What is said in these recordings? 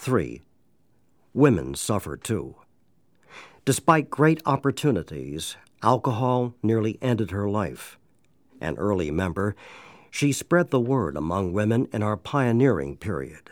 3. Women suffer too. Despite great opportunities, alcohol nearly ended her life. An early member, she spread the word among women in our pioneering period.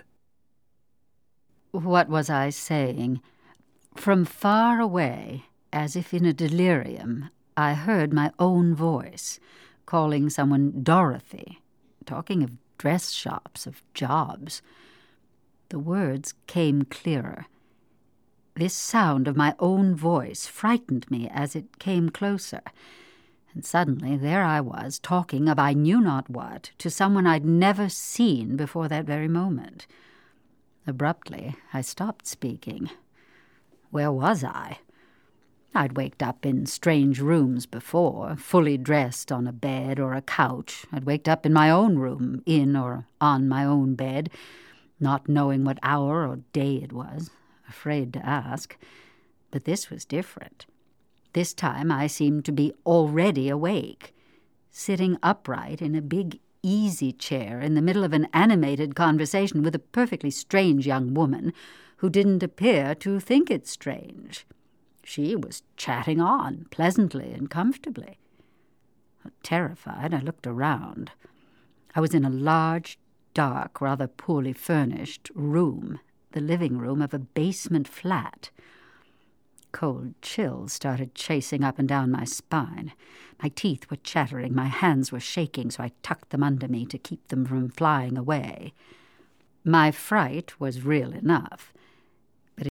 What was I saying? From far away, as if in a delirium, I heard my own voice, calling someone Dorothy, talking of dress shops, of jobs. The words came clearer. This sound of my own voice frightened me as it came closer, and suddenly there I was, talking of I knew not what to someone I'd never seen before that very moment. Abruptly, I stopped speaking. Where was I? I'd waked up in strange rooms before, fully dressed on a bed or a couch. I'd waked up in my own room, in or on my own bed, not knowing what hour or day it was, afraid to ask. But this was different. This time I seemed to be already awake, sitting upright in a big easy chair in the middle of an animated conversation with a perfectly strange young woman who didn't appear to think it strange. She was chatting on, pleasantly and comfortably. Terrified, I looked around. I was in a large, dark, rather poorly furnished room, the living room of a basement flat. Cold chills started chasing up and down my spine. My teeth were chattering, my hands were shaking, so I tucked them under me to keep them from flying away. My fright was real enough.